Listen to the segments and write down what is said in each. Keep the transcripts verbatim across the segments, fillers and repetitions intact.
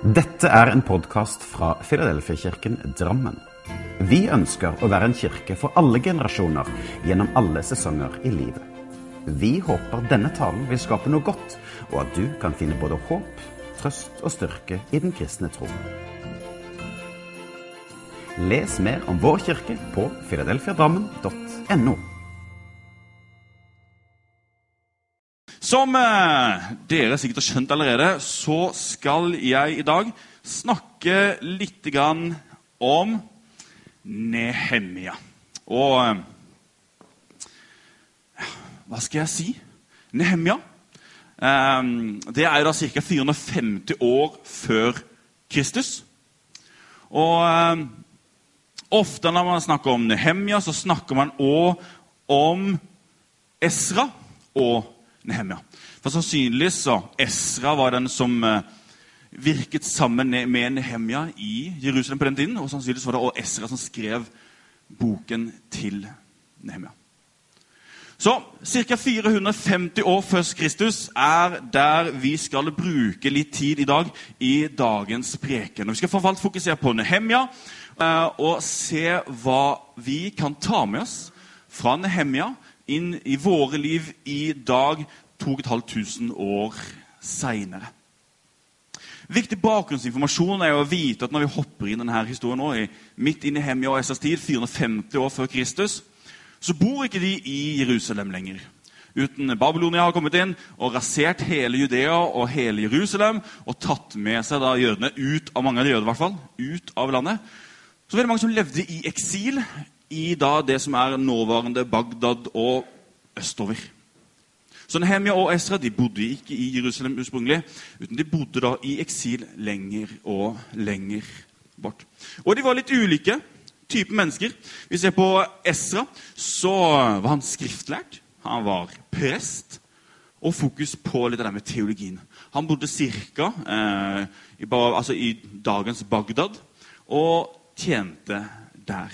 Dette er en podcast fra Filadelfia-kirken Drammen. Vi ønsker å være en kirke for alle generasjoner gjennom alle sesonger i livet. Vi håper denne talen vil skape noe godt, og at du kan finne både håp, trøst og styrke i den kristne tro. Les mer om vår kirke på filadelfia drammen punktum no. Som eh, dere sikkert har skjønt allerede, så skal jeg i dag snakke litt grann om Nehemia. Og eh, hva skal jeg si? Nehemia, eh, det er da cirka fire hundre og femti år før Kristus. Og eh, ofte når man snakker om Nehemia, så snakker man også om Esra og Nehemia. For sannsynligvis så Esra var den som uh, virket sammen med Nehemia i Jerusalem på den tiden, og sannsynligvis var det også Esra som skrev boken til Nehemia. Så cirka fire hundre og femti år før Kristus er der vi skal bruke litt tid i dag i dagens preken. Og vi skal for alt fokusere på Nehemia uh, og se hva vi kan ta med oss fra Nehemia inn i våre liv i dag, to og et halvt tusen år senere. Viktig bakgrunnsinformasjon er å vite at når vi hopper inn denne historien nå, midt inn i Nehemia og Esras tid, fire hundre og femti år før Kristus, så bor ikke de i Jerusalem lenger. Uten Babylonia har kommet inn og rasert hele Judea og hele Jerusalem, og tatt med seg da jødene ut, av mange av de jødene i hvert fall, ut av landet. Så var det mange som levde i eksil i da det som er nåværende Bagdad og østover. Så Nehemia og Esra de bodde ikke i Jerusalem ursprungelig, uten de bodde da i eksil lenger og lenger bort. Og de var litt ulike typer mennesker. Vi ser på Esra, så var han skriftlært, han var prest, og fokus på litt av det med teologien. Han bodde cirka eh, i, altså i dagens Bagdad, og tjente der.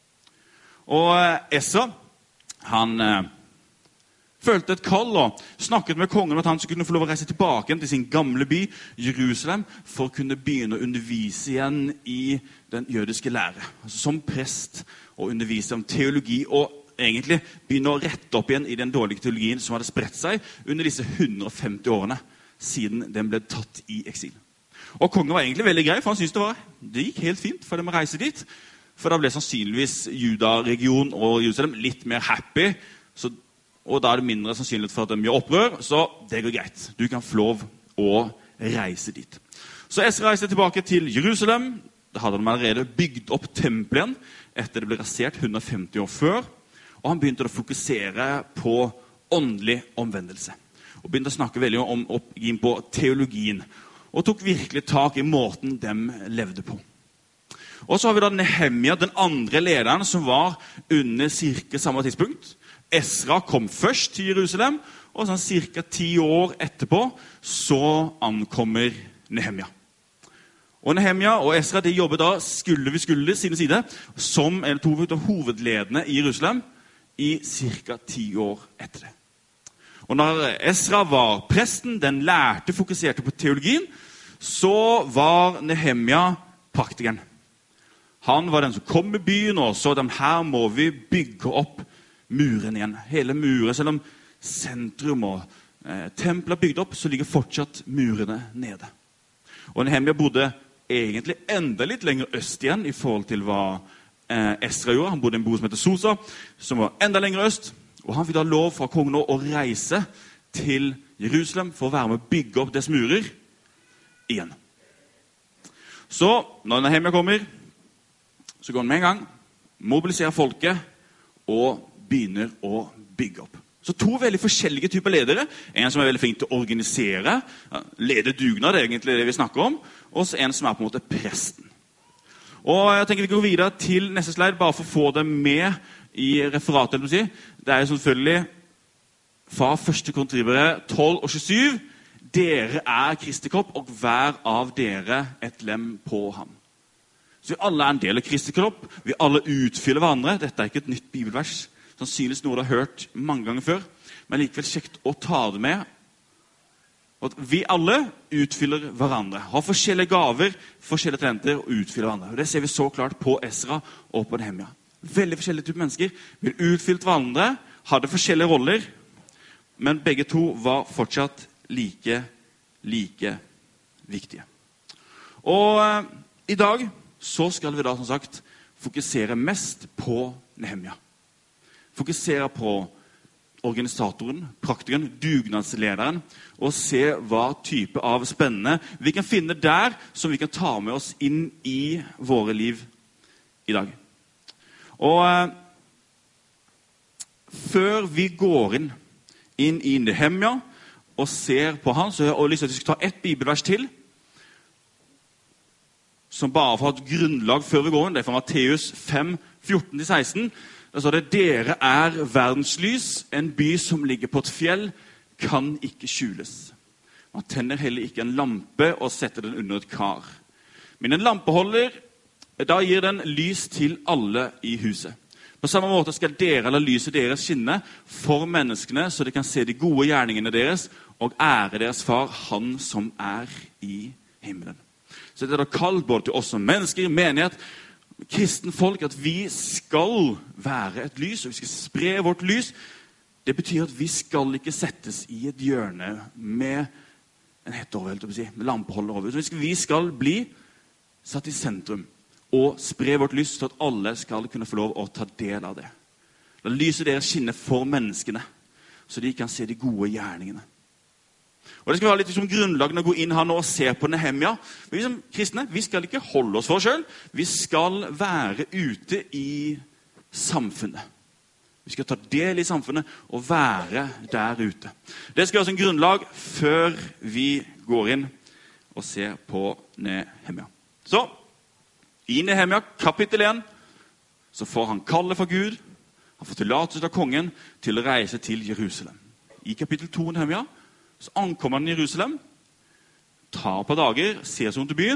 Og Esra, han eh, følte et kall og snakket med kongen om at han skulle kunne få lov å reise tilbake til sin gamle by, Jerusalem, for å kunne begynne å undervise igjen i den jødiske lære. Altså som prest og undervise om teologi, og egentlig begynne å rette opp igjen i den dårlige teologien som hadde spredt seg under disse hundre og femti årene siden den ble tatt i eksil. Og kongen var egentlig veldig grei, for han syntes det, var, det gikk helt fint for dem å reise dit, for da ble sannsynligvis Juda-region og Jerusalem litt mer happy, så og da er det mindre sannsynlighet for at de gjør opprør, så det går greit. Du kan få lov å reise dit. Så Esra reiste tilbake til Jerusalem. Da hadde de allerede bygd opp tempelen etter det ble rasert hundre og femti år før. Og han begynte å fokusere på åndelig omvendelse. Og begynte å snakke veldig om, om på teologien. Og tok virkelig tak i måten de levde på. Og så har vi da Nehemia, den andre lederen, som var under cirka samme tidspunkt. Esra kom først til Jerusalem, og sånn cirka ti år etterpå så ankommer Nehemia. Og Nehemia og Esra de jobber da skulder ved skulder side side som en to av hovedledene i Jerusalem i cirka ti år etter det. Og når Esra var presten, den lærte fokuserte på teologien, så var Nehemia praktikeren. Han var den som kom med byen og så at her må vi bygge opp muren igjen. Hele muren, selv om sentrum og eh, templer bygd opp, så ligger fortsatt murene nede. Og Nehemia bodde egentlig enda litt lenger øst igjen i forhold til hva eh, Esra gjorde. Han bodde i en bo som heter Sosa, som var enda lenger øst. Og han fikk da lov fra kongen å reise til Jerusalem for å være med å bygge opp dets murer igjen. Så når Nehemia kommer, så går han med en gang, mobiliserer folket og begynner å bygge opp. Så to veldig forskjellige typer ledere. En som er veldig flink til å organisere, lede dugnad, det er egentlig det vi snakker om, og så en som er på en måte presten. Og jeg tenker vi går videre til neste slide, bare for å få det med i referatet. Det er jo selvfølgelig fra første kontribere tolv og tjuesju. Dere er Kristi kropp, og hver av dere et lem på ham. Så vi alle er en del av Kristi kropp. Vi alle utfyller hverandre. Dette er ikke et nytt bibelvers. Sannsynligvis noe du har hørt mange ganger før, men likevel kjekt å ta det med Og at vi alle utfyller hverandre. Har forskjellige gaver, forskjellige talenter og utfyller hverandre. Og det ser vi så klart på Esra og på Nehemia. Veldig forskjellige typer mennesker vil utfylle hverandre, hadde forskjellige roller, men begge to var fortsatt like, like viktige. Og eh, i dag så skal vi da som sagt fokusere mest på Nehemia. Fokusere på organisatoren, praktikeren, dugnadslederen, og se hva type av spennende vi kan finne der som vi kan ta med oss inn i våre liv i dag. Og eh, før vi går inn, inn i Nehemia og ser på han, så har jeg lyst til at vi skal ta ett bibelvers til, som bare får et grunnlag før vi går inn. Det er fra Matteus fem, fjorten til seksten. Der står det, dere er verdenslys, en by som ligger på et fjell, kan ikke skjules. Man tenner heller ikke en lampe og setter den under et kar. Men en lampeholder, da gir den lys til alle i huset. På samme måte skal dere la lyset deres skinne for menneskene, så de kan se de gode gjerningene deres og ære deres far, han som er i himmelen. Så det er da kalt både til oss som mennesker, menighet, kristen folk, at vi skal være et lys, og vi skal spre vårt lys. Det betyr at vi skal ikke settes i et hjørne med en hette over, helt å si, med lampeholder over. Så vi skal bli satt i sentrum og spre vårt lys, så at alle skal kunne få lov å ta del av det. La lyset deres skinne for menneskene, så de kan se de gode gjerningene. Og det skal være litt liksom, grunnlagene å gå inn her nå og se på Nehemia. Vi som kristne, vi skal ikke holde oss for oss selv. Vi skal være ute i samfunnet. Vi skal ta del i samfunnet og være der ute. Det skal være en grunnlag før vi går inn og ser på Nehemia. Så, i Nehemia kapittel én, så får han kallet fra Gud. Han får tillatelse av kongen til å reise til Jerusalem. I kapittel to i Nehemia, så ankommer han i Jerusalem, tar på dager, ser seg rundt i byen,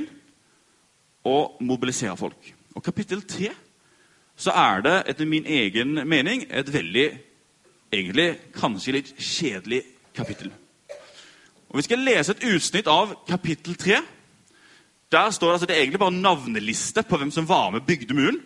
og mobiliserer folk. Og kapittel tre, så er det, etter min egen mening, et veldig, egentlig, kanskje litt kjedelig kapittel. Og vi skal lese et utsnitt av kapittel tre. Der står det, altså, det er egentlig bare navneliste på hvem som var med bygde muren.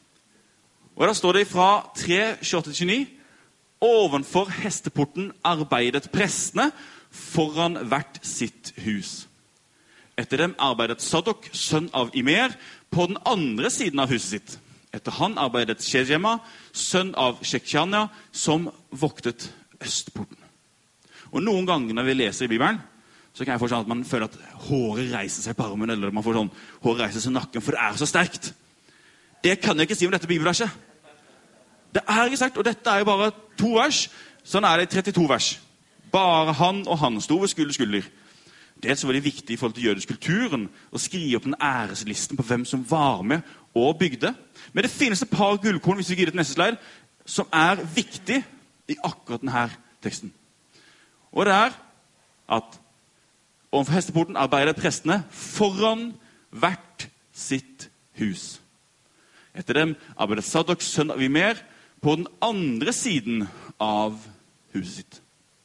Og der står det fra tre, tjueåtte til tjueni, ovenfor hesteporten arbeidet prestene, foran hvert sitt hus. Etter dem arbeidet Sadok, sønn av Imer, på den andre siden av huset sitt. Etter han arbeidet Shejema, sønn av Shekjania, som voktet østporten. Og noen ganger når vi leser i Bibelen, så kan jeg få sånn at man føler at håret reiser seg på armen, eller man får sånn, håret reiser seg i nakken, for det er så sterkt. Det kan jeg ikke si om dette bibelverset. Det er ikke sterkt, og dette er jo bare to vers, sånn er det i trettito vers. Bare han og han sto ved skulder skulder. Det er så veldig viktig i forhold til jødisk kulturen å skrive opp den æreslisten på hvem som var med og bygde. Men det finnes et par gullkorn, hvis vi gir det til neste slide, som er viktig i akkurat denne teksten. Og det er at overfor hesteporten arbeider prestene foran hvert sitt hus. Etter dem arbeider Sadok, sønn av Imer, på den andre siden av huset sitt.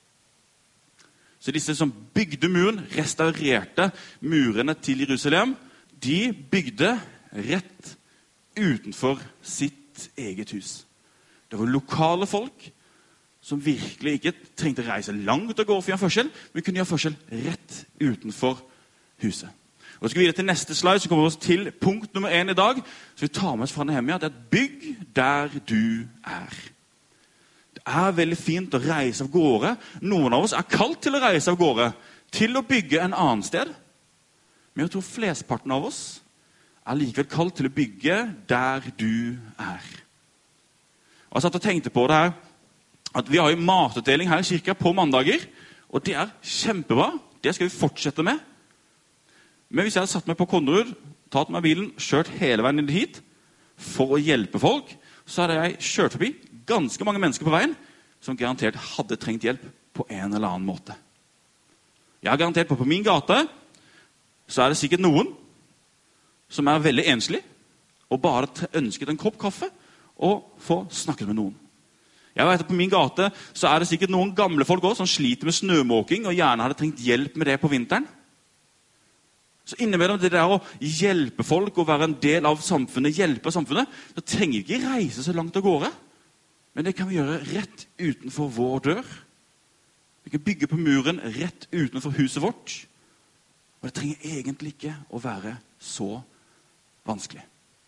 Så disse som bygde muren, restaurerte murene til Jerusalem, de bygde rett utenfor sitt eget hus. Det var lokale folk som virkelig ikke trengte å reise langt og gå for å gjøre forskjell, men kunne gjøre forskjell rett utenfor huset. Og så skal vi videre til neste slide, så kommer vi oss til punkt nummer én i dag. Så vi tar med oss fra Nehemia, det er et bygg der du er. Det er veldig fint å reise av gårde. Noen av oss er kalt til å reise av gårde, til å bygge en annen sted. Men jeg tror flestparten av oss er likevel kalt til å bygge der du er. Og jeg satt og tenkte på det her, at vi har jo matutdeling her i kirka på mandager, og det er kjempebra. Det skal vi fortsette med. Men hvis jeg hadde satt meg på Konnerud, tatt meg bilen, kjørt hele veien inn hit, for å hjelpe folk, så hadde jeg kjørt forbi ganske mange mennesker på veien, som garantert hadde trengt hjelp på en eller annen måte. Jeg har garantert på, på min gate, så er det sikkert noen som er veldig enslig, og bare ønsket en kopp kaffe, og få snakket med noen. Jeg vet at På min gate så er det sikkert noen gamle folk også, som sliter med snømåking og gjerne hadde trengt hjelp med det på vinteren. Så innimellom det der å hjelpe folk og være en del av samfunnet, hjelpe samfunnet, så trenger vi ikke reise så langt av gårde. Men det kan vi gjøre rett utenfor vår dør. Vi kan bygge på muren rett utenfor huset vårt. Og det trenger egentlig ikke å være så vanskelig.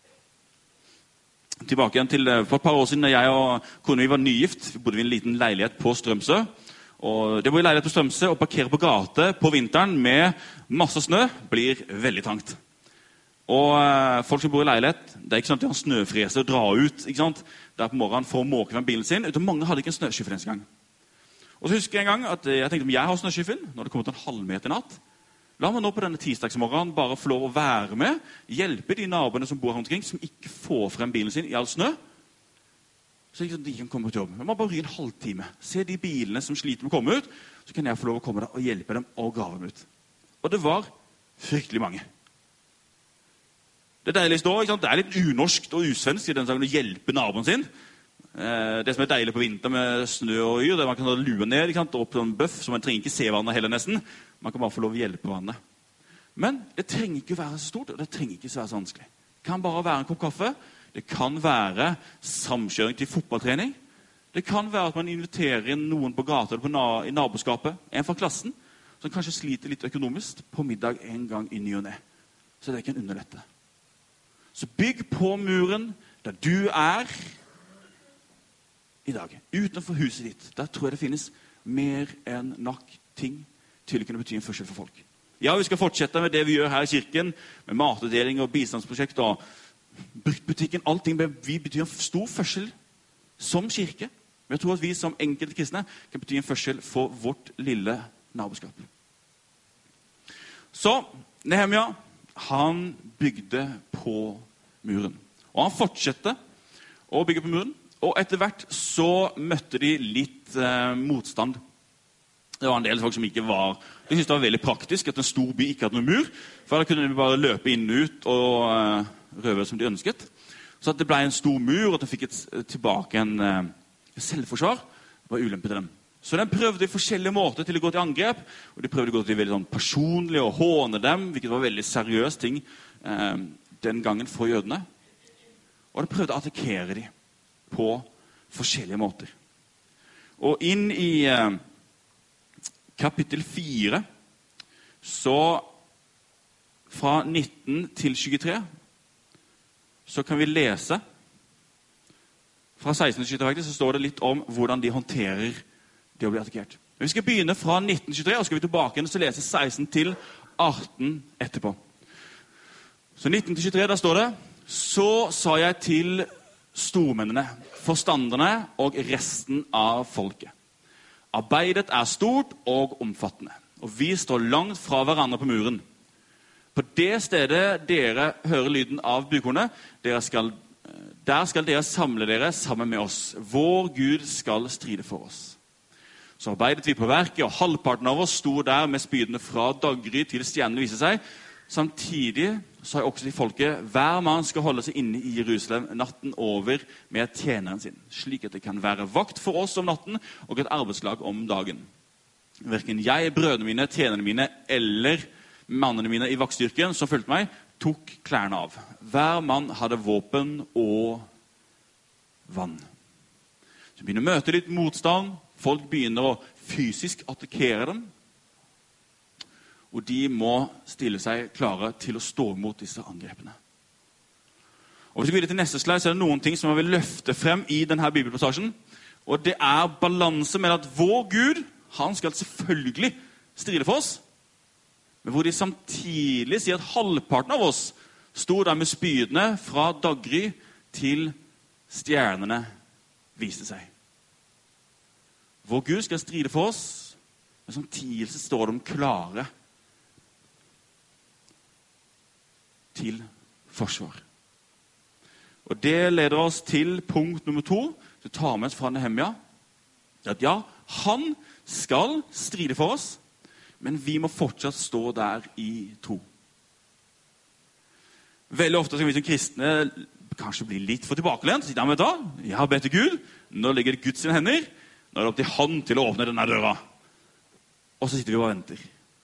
Tilbake igjen til for et par år siden, da jeg og kona mi var nygift. Vi bodde i en liten leilighet på Strømsø. Og det bor i leilighet på Strømsø og parkere på gate på vinteren med masse snø blir veldig trangt. Og uh, folk som bor i leilighet, det er ikke sånn at de har snøfrese og dra ut, ikke sant? Der på morgenen for å måke med bilen sin. Utan mange hadde ikke en snøskyffel en gang. Og så husker jeg en gang at jeg tenkte om jeg har snøskyffel, når det kommer til en halvmeter natt. La meg nå på denne tirsdagsmorgenen bare få lov å være med, hjelpe de naboene som bor her omkring, som ikke får frem bilen sin i all snø. Så de kan komme på jobb. Jeg må bare ry en halvtime. Se de bilene som sliter med å komme ut, så kan jeg få lov å komme der og hjelpe dem og grave dem ut. Og det var fryktelig mange. Det deiligste også, ikke sant? Det er litt unorskt og usvensk i den sangen å hjelpe naboen sin. Det som er deilig på vinter med snø og yr, det er at man kan ha lua ned, ikke sant? Og opp på en bøff, så man trenger ikke se hverandre heller nesten. Man kan bare få lov å hjelpe hverandre. Men det trenger ikke være så stort, og det trenger ikke være så vanskelig. Det kan bare være en kopp kaffe. Det kan være samkjøring til fotballtrening. Det kan være at man inviterer inn noen på gata eller på na i naboskapet, en fra klassen, som kanskje sliter litt økonomisk på middag en gang i ny og ne. Så det kan underlette. Så bygg på muren der du er i dag, utenfor huset ditt. Der tror jeg det finnes mer enn nok ting til å kunne bety en forskjell for folk. Ja, vi skal fortsette med det vi gjør her i kirken, med matutdeling og bistandsprosjekt og bruktbutikken. Allting vi betyr en stor forskjell som kirke. Men jeg tror at vi som enkelte kristne kan bety en forskjell for vårt lille naboskap. Så Nehemia, han bygde på muren. Og han fortsatte å bygge på muren. Og etter hvert så møtte de litt eh, motstand. Det var en del folk som ikke var... De syntes det var veldig praktisk at en stor by ikke hadde noen mur. For da kunne de bare løpe inn og ut og eh, røve som de ønsket. Så at det ble en stor mur, og at de fikk et, tilbake en eh, selvforsvar, var ulempe til dem. Så de prøvde i forskjellige måter til å gå til angrep, og de prøvde å gå til veldig sånn personlig og håne dem, hvilket var veldig seriøs ting eh, den gangen for jødene. Og de prøvde å attakkere dem på forskjellige måter. Og inn i eh, kapittel fire, så fra nitten til tjuetre, så kan vi lese, fra seksten til tjuetre faktisk, så står det litt om hvordan de håndterer det å bli attakkert. Vi skal begynne fra nitten til tjuetre, og skal vi tilbake igjen og lese seksten til atten etterpå. Så nitten til tjuetre, der står det, så sa jeg til stormennene, forstanderne og resten av folket. Arbeidet er stort og omfattende, og vi står langt fra hverandre på muren. På det stedet dere hører lyden av bukhornet, dere skal, der skal dere samle dere sammen med oss. Vår Gud skal stride for oss. Så arbeidet vi på verket, og halvparten av oss sto der med spydene fra daggry til stjernene viste seg. Samtidig sa jeg også til folket, hver mann skal holde seg inne i Jerusalem natten over med tjeneren sin, slik at det kan være vakt for oss om natten og et arbeidslag om dagen. Hverken jeg, brødrene mine, tjenerne mine eller mannene mine i vaktstyrken som fulgte meg, tok klærne av. Hver mann hadde våpen og vann. Så begynner å møte litt motstand. Folk begynner å fysisk attakkere dem. Og de må stille seg klare til å stå mot disse angrepene. Og hvis vi går til neste slide, så er det noen ting som jeg vil løfte frem i denne bibelpassasjen. Og det er balanse med at vår Gud, han skal selvfølgelig stride for oss. Men hvor de samtidig sier at halvparten av oss stod der med spydene fra daggry til stjernene viste seg. Vår Gud skal stride for oss, men samtidig står de klare til forsvar. Og det leder oss til punkt nummer to, til å ta med oss fra Nehemia, at ja, han skal stride for oss, men vi må fortsatt stå der i tro. Veldig ofte skal vi som kristne kanskje bli litt for tilbakelent. Så sier han, vet du hva? Jeg har bedt til Gud. Nå ligger det Guds sine hender. Nå er det opp til han til å åpne denne døra. Og så sitter vi og venter.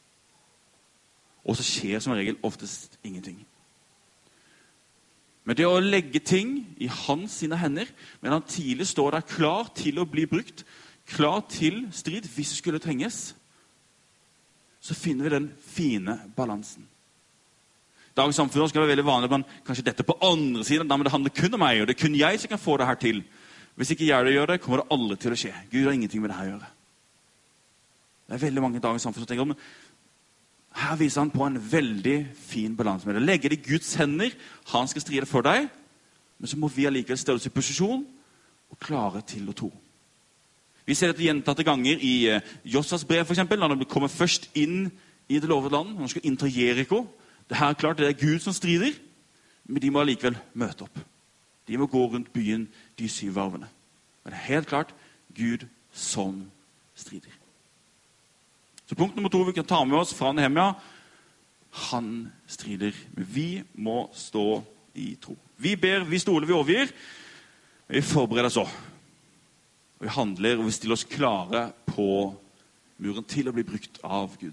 Og så skjer som regel oftest ingenting. Men det å legge ting i hans sine hender, men han tidlig står der klar til å bli brukt, klar til strid hvis det skulle trenges, så finner vi den fine balansen. Dagens samfunn skal være veldig vanlig, men kanskje dette på andre siden, men det handler kun om meg, og det er kun jeg som kan få det her til. Hvis ikke jeg gjør det, kommer det aldri til å skje. Gud har ingenting med det her å gjøre. Det er veldig mange i dagens samfunn som tenker om, her viser han på en veldig fin balanse med det. Legge det i Guds hender, han skal stride for deg, men så må vi allikevel stelle oss i posisjon og klare til å tro. Vi ser dette gjentatte ganger i Jossas brev for eksempel, når han kommer først inn i det lovede land, når han skal innta Jericho. Det her er klart, det er Gud som strider, men de må allikevel møte opp. De må gå rundt byen de syv varvene. Men det er helt klart Gud som strider. Så punkt nummer to vi kan ta med oss fra Nehemia, han strider, men vi må stå i tro. Vi ber, vi stoler, vi overgir, vi forbereder oss også. Vi handler, og vi stiller oss klare på muren til å bli brukt av Gud.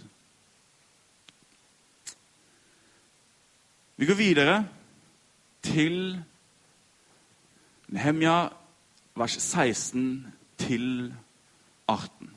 Vi går videre til Nehemia, vers seksten til atten.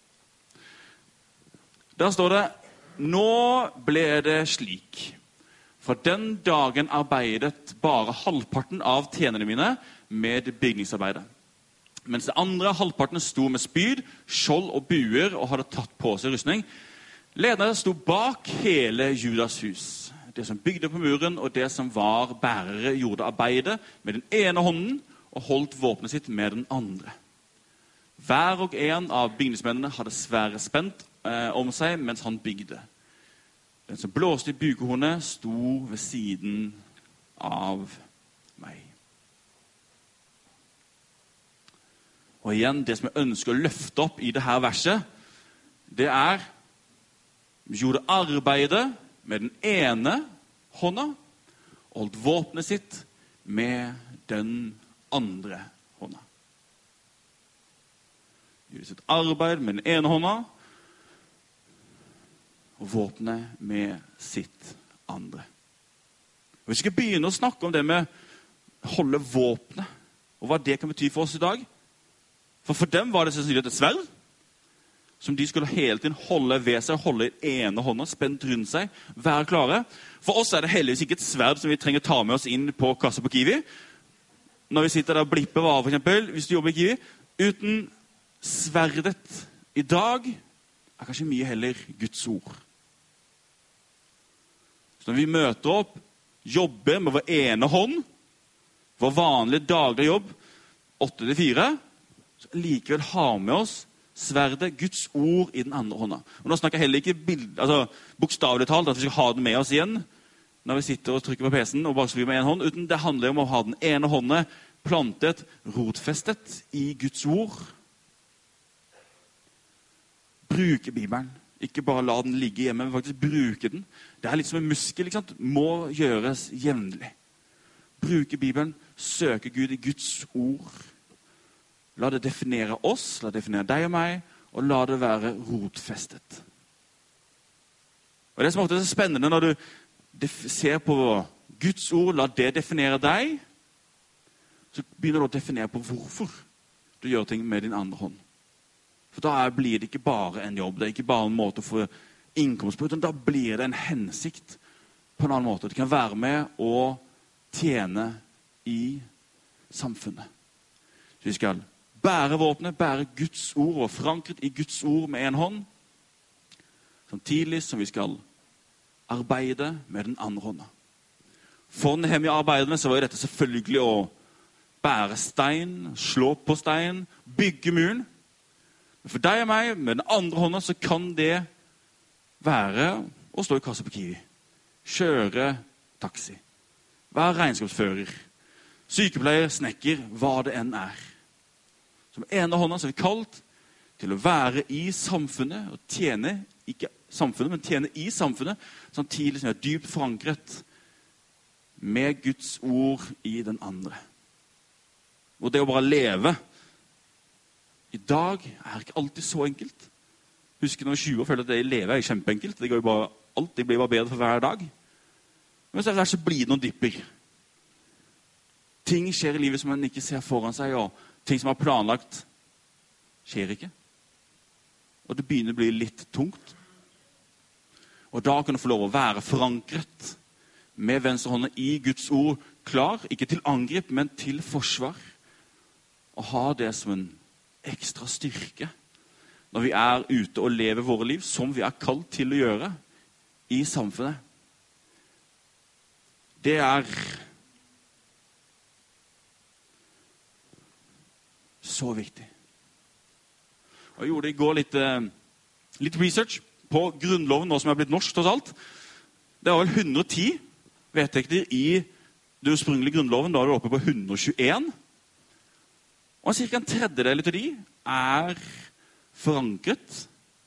Der står det, nå ble det slik. For den dagen arbeidet bare halvparten av tjenerne mine med bygningsarbeidet. Mens de andre halvparten sto med spyd, skjold og buer og hadde tatt på seg rustning. Lederne sto bak hele Judas hus. Det som bygde på muren og det som var bærere gjorde arbeidet med den ene hånden og holdt våpenet sitt med den andre. Hver og en av bygningsmennene hadde svære spent om seg mens han bygde. Den som blåste i bukehornet sto ved siden av meg. Og igjen, det som jeg ønsker å løfte opp i dette verset, det er vi gjorde arbeidet med den ene hånda, og holdt våpenet sitt med den andre hånda. Gjorde sitt arbeid med den ene hånda, og våpnet med sitt andre. Og vi skal begynne å snakke om det med å holde våpnet, og hva det kan bety for oss i dag. For for dem var det sannsynligvis et sverd, som de skulle hele tiden holde ved seg, holde i ene hånda, spent rundt seg, være klare. For oss er det heldigvis ikke et sverd som vi trenger ta med oss inn på kassa på Kiwi. Når vi sitter der og blipper varer, for eksempel, hvis du jobber i Kiwi, uten sverdet i dag, er kanskje mye heller Guds ord. Så når vi møter opp, jobber med vår ene hånd, vår vanlige daglige jobb, åtte til fire, så likevel har med oss sverdet, Guds ord i den andre hånda. Og nå snakker jeg heller ikke bild, altså, bokstavelig talt at vi skal ha den med oss igjen, når vi sitter og trykker på P C-en og bare skriver med en hånd, uten det handler om å ha den ene hånda plantet, rotfestet i Guds ord. Bruke Bibelen. Ikke bare la den ligge hjemme, men faktisk bruke den. Det er litt som en muskel, ikke sant? Må gjøres jevnlig. Bruke Bibelen, søke Gud i Guds ord. La det definere oss, la det definere deg og meg, og la det være rotfestet. Og det som ofte er så spennende når du ser på Guds ord, la det definere deg, så begynner du å definere på hvorfor du gjør ting med din andre hånd. For da blir det ikke bare en jobb, det er ikke bare en måte å få innkomst på, men da blir det en hensikt på en annen måte. Det kan være med å tjene i samfunnet. Så vi skal bære våpenet, bære Guds ord og forankret i Guds ord med en hånd, samtidig som vi skal arbeide med den andre hånda. For Nehemia-arbeidene så var dette selvfølgelig å bære stein, slå på stein, bygge muren. For deg og meg, med den andre hånda, så kan det være å stå i kassa på Kiwi. Kjøre taxi. Være regnskapsfører. Sykepleier, snekker, hva det enn er. Som ene hånda så er vi kalt til å være i samfunnet, og tjene, ikke samfunnet, men tjene i samfunnet, samtidig som vi er dypt forankret med Guds ord i den andre. Og det å bare leve i dag er ikke alltid så enkelt. Husker når jeg var tjue og følte at det å leve er kjempeenkelt. Det går jo bare, alltid blir bare bedre for hver dag. Men så er det så blir det noen dipper. Ting skjer i livet som man ikke ser foran seg, og ting som er planlagt skjer ikke. Og det begynner å bli litt tungt. Og da kan du få lov å være forankret med venstrehånden i Guds ord, klar, ikke til angrep, men til forsvar. Og ha det som en ekstra styrke når vi er ute og lever våre liv, som vi er kalt til å gjøre i samfunnet. Det er så viktig. Og jeg gjorde i går litt, litt research på grunnloven, nå som er blitt norsk, tross alt. Det var vel hundre og ti vedtekter i den ursprungelige grunnloven, da er det oppe på hundre og tjueen. Og cirka en tredjedel av de er forankret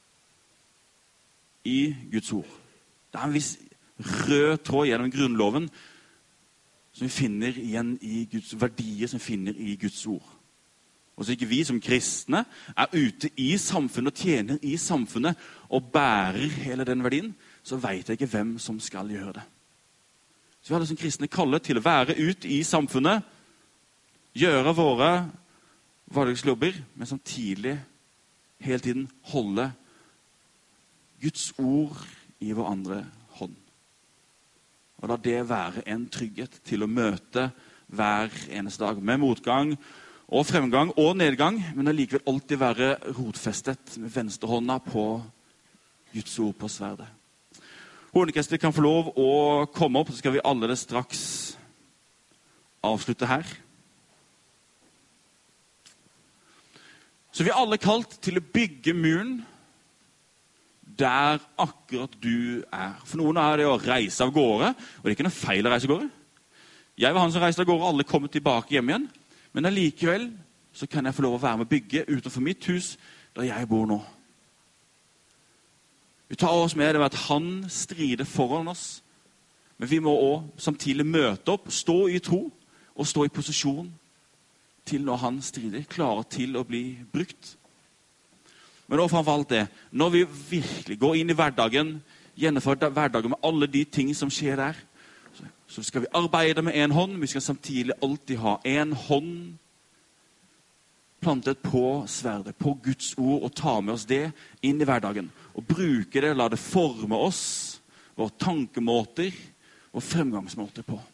i Guds ord. Det er en viss rød tråd gjennom grunnloven som vi finner igjen i Guds verdier, som vi finner i Guds ord. Og så ikke vi som kristne er ute i samfunnet og tjener i samfunnet og bærer hele den verdien, så vet jeg ikke hvem som skal gjøre det. Så vi har det som kristne kallet til å være ute i samfunnet, gjøre våre hverdagsjobber, men samtidig hele tiden holde Guds ord i vår andre hånd. Og la det være en trygghet til å møte hver eneste dag med motgang og fremgang og nedgang, men allikevel alltid være rotfestet med venstrehånda på Guds ord på sverdet. Hornekrester kan få lov å komme opp, så skal vi alle det straks avslutte her. Så vi er alle kalt til å bygge muren der akkurat du er. For noen er det å reise av gårde, og det er ikke noe feil å reise av gårde. Jeg var han som reiste av gårde, og alle kommer tilbake hjem igjen. Men allikevel så kan jeg få lov å være med å bygge utenfor mitt hus, der jeg bor nå. Vi tar oss med det ved at han strider foran oss, men vi må også samtidig møte opp, stå i tro og stå i posisjon til når han strider, klarer til å bli brukt. Men også framfor alt det, når vi virkelig går inn i hverdagen, gjennomfører hverdagen med alle de ting som skjer der, så skal vi arbeide med en hånd, men vi skal samtidig alltid ha en hånd plantet på sverdet, på Guds ord, og ta med oss det inn i hverdagen. Og bruke det, la det forme oss, våre tankemåter og fremgangsmåter på.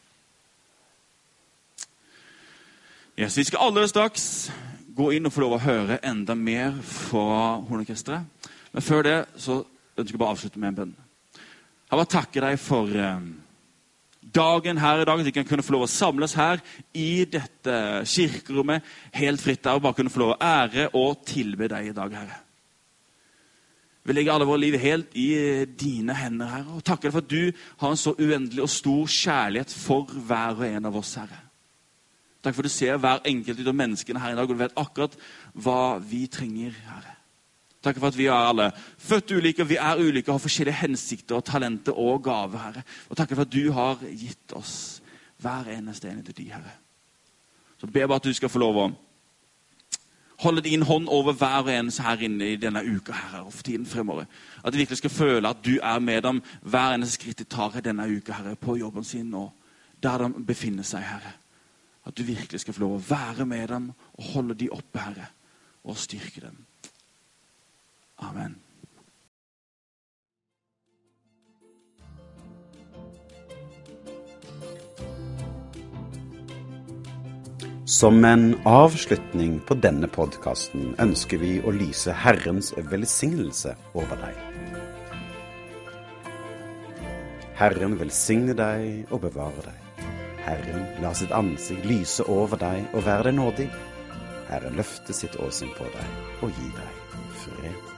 Yes, vi skal alle straks gå inn og få lov å høre enda mer fra Hornekristeret. Men før det så ønsker jeg bare å avslutte med en bønn. Jeg vil takke deg for eh, dagen her i dag, at vi kan kunne få lov å samles her i dette kirkerommet helt fritt der, og bare kunne få lov å ære og tilbe deg i dag, Herre. Vi legger alle våre liv helt i dine hender, Herre, og takker deg for at du har en så uendelig og stor kjærlighet for hver og en av oss, Herre. Takk for at du ser hver enkelt av menneskene her i dag, og du vet akkurat hva vi trenger, Herre. Takk for at vi er alle født ulike, og vi er ulike, og har forskjellige hensikter og talenter og gaver, Herre. Og takk for at du har gitt oss hver eneste en til de, Herre. Så ber jeg bare at du skal få lov å holde din hånd over hver og eneste her inne i denne uka, Herre, og for tiden fremover. At de virkelig skal føle at du er med dem hver eneste skritt de tar i denne uka, Herre, på jobben sin, og der de befinner seg, Herre. At du virkelig skal få lov å være med dem og holde de oppe, Herre, og styrke dem. Amen. Som en avslutning på denne podcasten ønsker vi å lyse Herrens velsignelse over deg. Herren velsigne deg og bevare deg. Herren la sitt ansikt lyse over deg og være deg nådig. Herren løfte sitt åsyn på deg og gi deg fred.